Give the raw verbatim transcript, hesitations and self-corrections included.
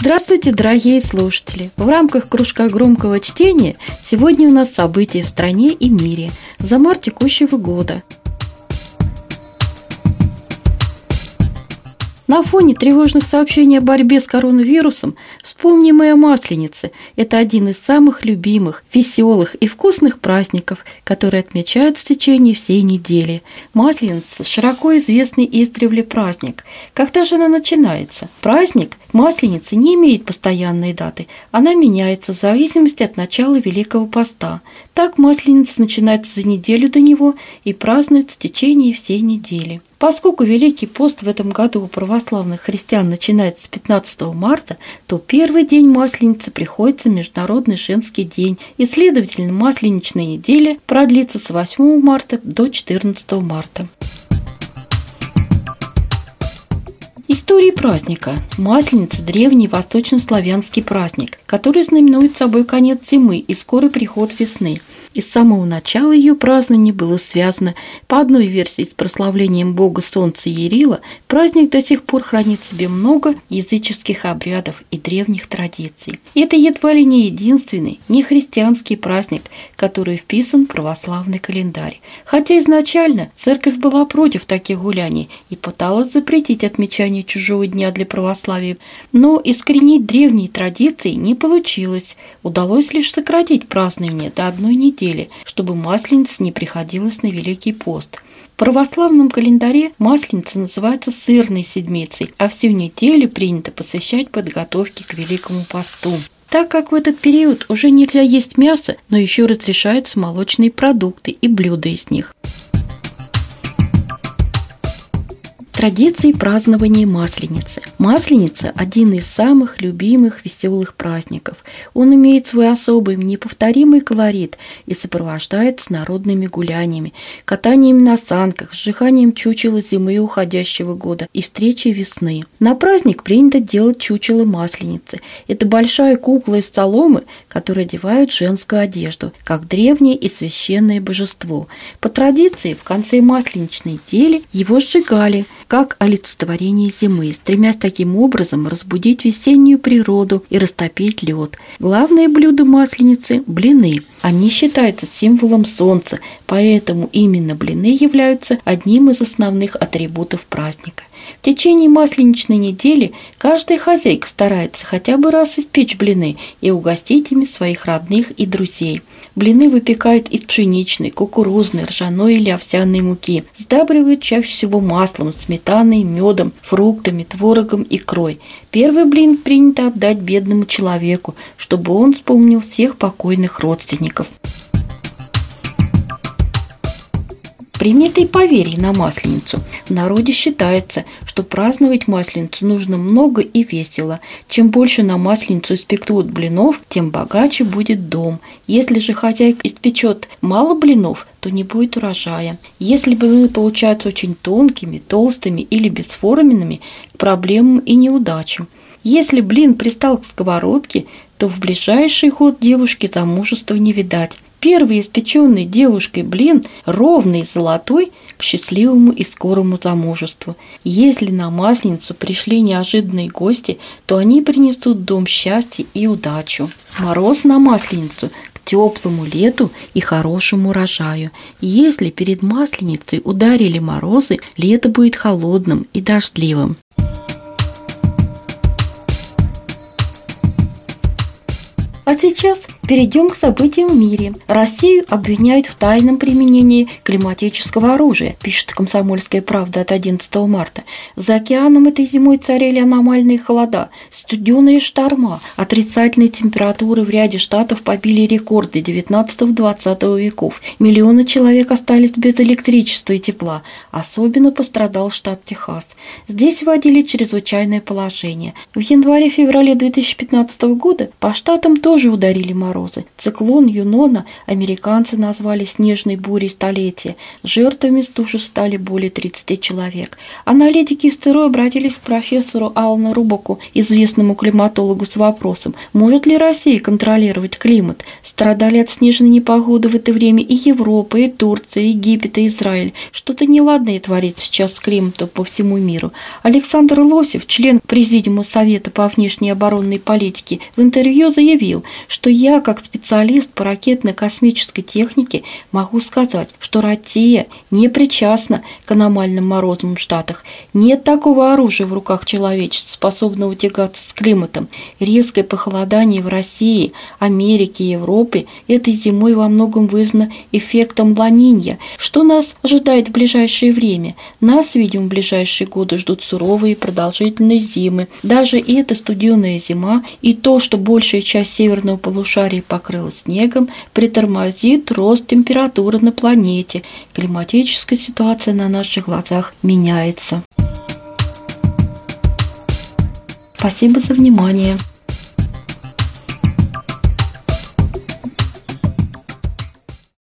Здравствуйте, дорогие слушатели! В рамках кружка громкого чтения сегодня у нас события в стране и мире за март текущего года. На фоне тревожных сообщений о борьбе с коронавирусом вспомним и о Масленице. Это один из самых любимых, веселых и вкусных праздников, которые отмечают в течение всей недели. Масленица – широко известный издревле праздник. Когда же она начинается? Праздник Масленицы не имеет постоянной даты. Она меняется в зависимости от начала Великого Поста. Так Масленица начинается за неделю до него и празднуется в течение всей недели. Поскольку Великий пост в этом году у православных христиан начинается с пятнадцатого марта, то первый день Масленицы приходится Международный женский день, и, следовательно, Масленичная неделя продлится с восьмого марта до четырнадцатого марта. История праздника. Масленица – древний восточнославянский праздник, который знаменует собой конец зимы и скорый приход весны. И с самого начала ее празднование было связано, по одной версии, с прославлением бога солнца Ярила. Праздник до сих пор хранит в себе много языческих обрядов и древних традиций. Это едва ли не единственный нехристианский праздник, который вписан в православный календарь. Хотя изначально церковь была против таких гуляний и пыталась запретить отмечание чужого дня для православия, но искоренить древние традиции не получилось. Удалось лишь сократить празднование до одной недели, чтобы Масленица не приходилась на Великий пост. В православном календаре Масленица называется сырной седмицей, а всю неделю принято посвящать подготовке к Великому посту. Так как в этот период уже нельзя есть мясо, но еще разрешаются молочные продукты и блюда из них. Традиции празднования Масленицы. Масленица – один из самых любимых веселых праздников. Он имеет свой особый, неповторимый колорит и сопровождается народными гуляниями, катанием на санках, сжиганием чучела зимы уходящего года и встречей весны. На праздник принято делать чучело Масленицы. Это большая кукла из соломы, которая одевают женскую одежду, как древнее и священное божество. По традиции, в конце масленичной недели его сжигали, как олицетворение зимы, стремясь таким образом разбудить весеннюю природу и растопить лед. Главное блюдо Масленицы – блины. Они считаются символом солнца, поэтому именно блины являются одним из основных атрибутов праздника. В течение масленичной недели каждая хозяйка старается хотя бы раз испечь блины и угостить ими своих родных и друзей. Блины выпекают из пшеничной, кукурузной, ржаной или овсяной муки. Сдабривают чаще всего маслом, сметаной, медом, фруктами, творогом, икрой. Первый блин принято отдать бедному человеку, чтобы он вспомнил всех покойных родственников. Приметы и поверья на Масленицу. В народе считается, что праздновать Масленицу нужно много и весело. Чем больше на Масленицу испекут блинов, тем богаче будет дом. Если же хозяйка испечет мало блинов, то не будет урожая. Если блины получаются очень тонкими, толстыми или бесформенными, проблемам и неудачам. Если блин пристал к сковородке, то в ближайший год девушке замужества не видать. Первый испеченный девушкой блин, ровный и золотой, к счастливому и скорому замужеству. Если на Масленицу пришли неожиданные гости, то они принесут в дом счастье и удачу. Мороз на Масленицу к теплому лету и хорошему урожаю. Если перед Масленицей ударили морозы, лето будет холодным и дождливым. А сейчас перейдем к событиям в мире. Россию обвиняют в тайном применении климатического оружия, пишет «Комсомольская правда» от одиннадцатого марта. За океаном этой зимой царили аномальные холода, студеные шторма, отрицательные температуры в ряде штатов побили рекорды девятнадцатого-двадцатого веков. Миллионы человек остались без электричества и тепла. Особенно пострадал штат Техас. Здесь вводили чрезвычайное положение. В январе-феврале две тысячи пятнадцатого года по штатам тоже ударили морозы. морозы. Циклон Юнона американцы назвали снежной бурей столетия. Жертвами стужи стали более тридцати человек. Аналитики из ЦРУ обратились к профессору Алану Рубаку, известному климатологу, с вопросом, может ли Россия контролировать климат. Страдали от снежной непогоды в это время и Европа, и Турция, и Египет, и Израиль. Что-то неладное творит сейчас с климатом по всему миру. Александр Лосев, член Президиума Совета по внешней и оборонной политике, в интервью заявил, что я, как специалист по ракетно-космической технике, могу сказать, что Россия не причастна к аномальным морозам в Штатах. Нет такого оружия в руках человечества, способного тягаться с климатом. Резкое похолодание в России, Америке и Европе этой зимой во многом вызвано эффектом Ла-Нинья. Что нас ожидает в ближайшее время? Нас, видимо, в ближайшие годы ждут суровые и продолжительные зимы. Даже эта студеная зима и то, что большая часть северного полушария покрылась снегом, притормозит рост температуры на планете. Климатическая ситуация на наших глазах меняется. Спасибо за внимание.